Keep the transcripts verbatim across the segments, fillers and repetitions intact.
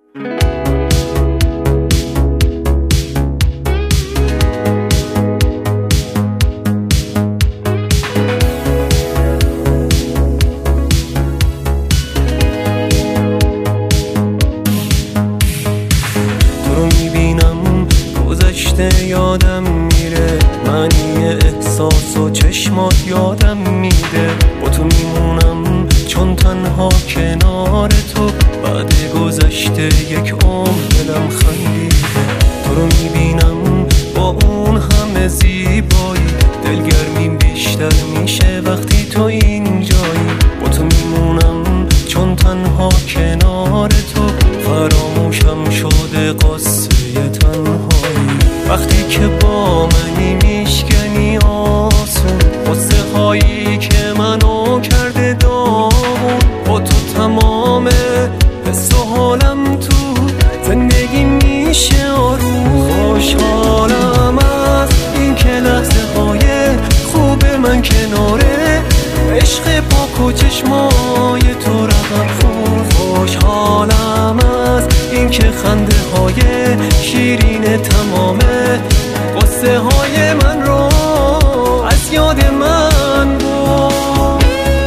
یادم میره معنی احساس و چشمات یادم میده. با تو میمونم چون تنها کنار تو بعد گذشته یک عمر دلم خندیده. تو رو میبینم با اون همه زیبایی دلگرمی بیشتر میشه وقتی تو اینجایی. با تو میمونم چون تنها کنار تو فراموشم شده قصه تنهایی. وقتی که با منی میشکنی آسون قصه هایی که منو کرده داغون. با تو تمام حس و حالم تو زندگی میشه آروم. خوشحالم از این که لحظه های خوب من کناره عشق پاک و چشمای تو رقم خورد. خوشحالم از این که خنده های شیرین تمامه قصه های من رو از یاد من برد.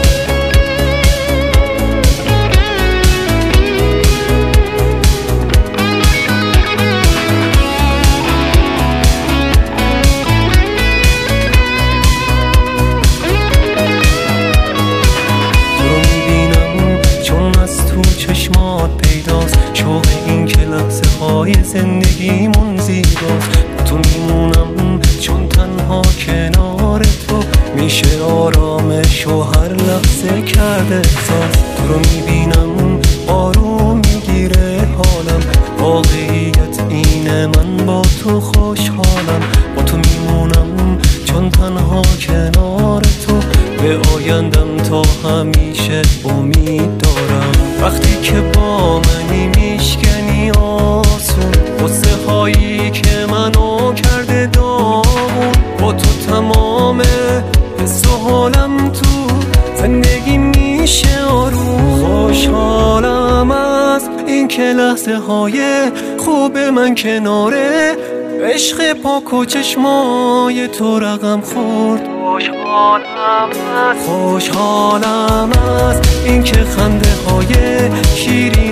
تو رو میبینم چون از تو چشمات پیداست شوق این که لحظه های زندگیمون زیباست. تو میمونم چون تنها کنار تو میشه آرامش و هر لحظه کرده احساس. تو رو میبینم آروم میگیره حالم واقعیت اینه من با تو خوشحالم. با تو میمونم چون تنها کنار تو به آیندم تا همیشه امید دارم. وقتی که با منی میشکنی آسون قصه هایی که منو کرده داغون. با تو تمام حس و حالم تو زندگی میشه آروم. خوشحالم از این که لحظه های خوب من کناره عشق پاک و چشمای تو رقم خورد. خوشحالم از خوشحالم از این که خنده های شیرین